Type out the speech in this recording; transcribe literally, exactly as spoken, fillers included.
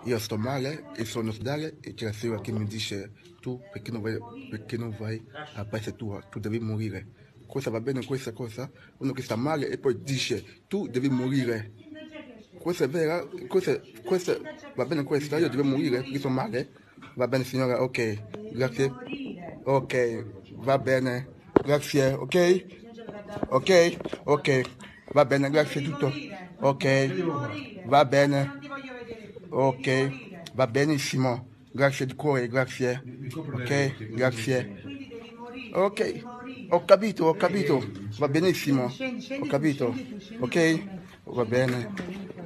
io sto male e sono in ospedale e c'è la signora che mi dice tu perché non vai, perché non vai a paese tua, tu devi morire. Cosa va bene questa cosa? Uno che sta male e poi dice tu devi morire. Questa è vera? Questa, questa, va bene questa? Io devo morire perché sono male? Va bene signora, ok, grazie. Ok, va bene, grazie, ok? Ok, ok, va bene, grazie tutto. Ok, va bene. Ok, va benissimo. Grazie di cuore, grazie. Ok, grazie. Ok, ho capito, ho capito. Va benissimo. Ho capito. Ok, va bene.